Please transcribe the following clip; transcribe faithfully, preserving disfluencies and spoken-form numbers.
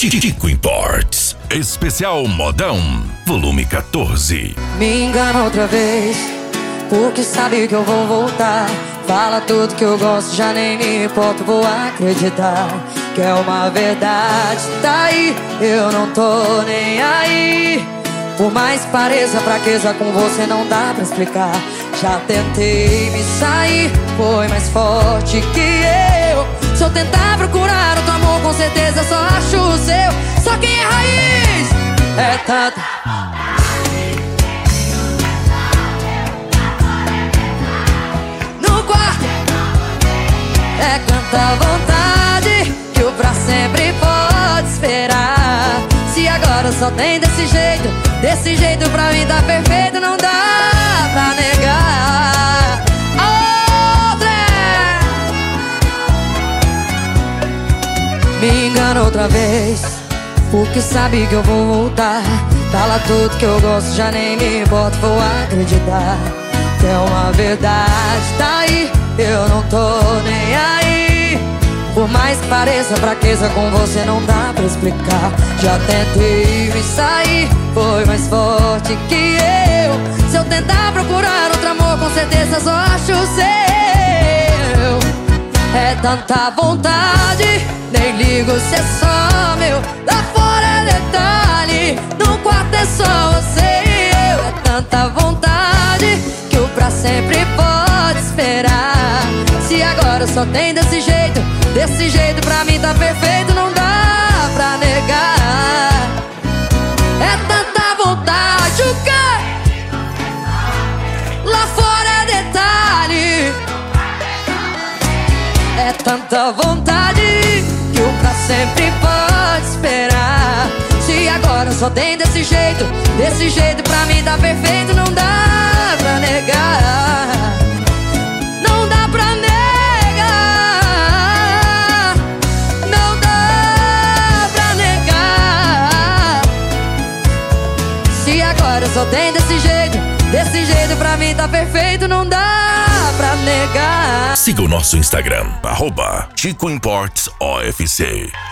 Chico Imports. Especial Modão, volume quatorze. Me engana outra vez, porque sabe que eu vou voltar. Fala tudo que eu gosto, já nem me importo, vou acreditar que é uma verdade. Tá aí, eu não tô nem aí. Por mais que pareça fraqueza, com você não dá pra explicar. Já tentei me sair, foi mais forte que eu. Se eu tentar procurar outro amor, com certeza só acho o seu. Só quem é raiz é tanto. No quarto é tanta vontade que o pra sempre pode esperar. Se agora só tem desse jeito, desse jeito pra mim tá perfeito, não dá pra negar. Outra me engana outra vez, porque sabe que eu vou voltar. Fala tudo que eu gosto, já nem me importo, vou acreditar que é uma verdade. Tá aí, eu não tô nem aí. Por mais que pareça fraqueza, com você não dá pra explicar. Já tentei me sair, foi mais forte que eu. Se eu tentar procurar outro amor, com certeza só acho o seu. É tanta vontade, nem ligo se é só meu. Lá fora é detalhe, no quarto é só você e eu. É tanta vontade que o pra sempre pode esperar. Se agora só tem desse jeito, desse jeito pra mim tá perfeito, não dá pra negar. É tanta vontade, o quê? Lá fora é detalhe. É tanta vontade que o pra sempre pode esperar. Se agora só tem desse jeito, desse jeito pra mim tá perfeito, não dá pra negar. Não dá pra negar. Não dá pra negar. Se agora só tem desse jeito, desse jeito pra mim tá perfeito, não dá pra negar. Siga o nosso Instagram, arroba Chico Imports O F C.